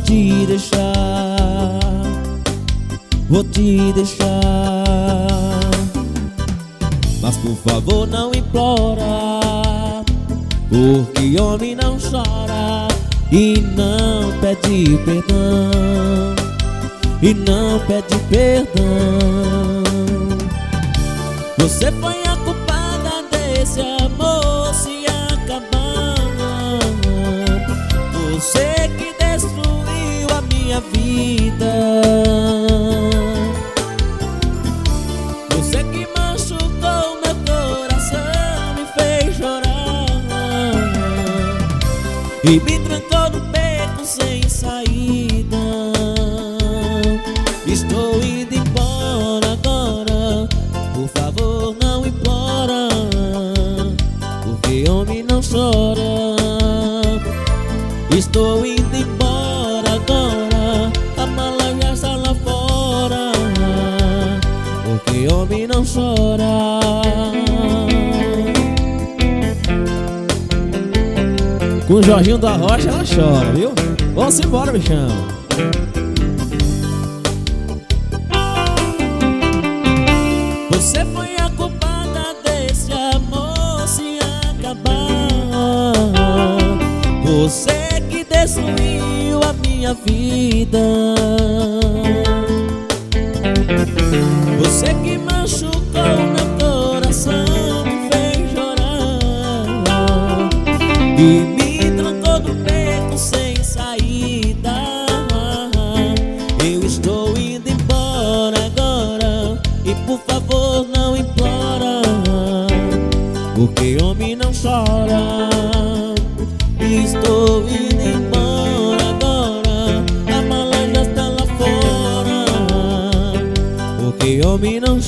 te deixar, vou te deixar. Mas por favor não implora, porque homem não chora e não pede perdão, e não pede perdão. Você foi a culpada desse amor se acabar. Você que destruiu a minha vida, você que machucou meu coração, me fez chorar e me trancou no beco sem saída. Estou indo embora agora, por favor não implora, porque homem não chora. Estou indo embora agora, a mala já está lá fora, porque homem não chora. Com o Jorginho da Rocha ela chora, viu? Vamos embora, bichão. Você foi a culpada desse amor se acabar. Você que destruiu a minha vida, você que machucou meu coração, me fez chorar e me trancou no beco sem saída. Eu estou indo embora agora e por favor não implora, porque homem não chora. Estou indo embora agora, a mala já está lá fora, porque homem não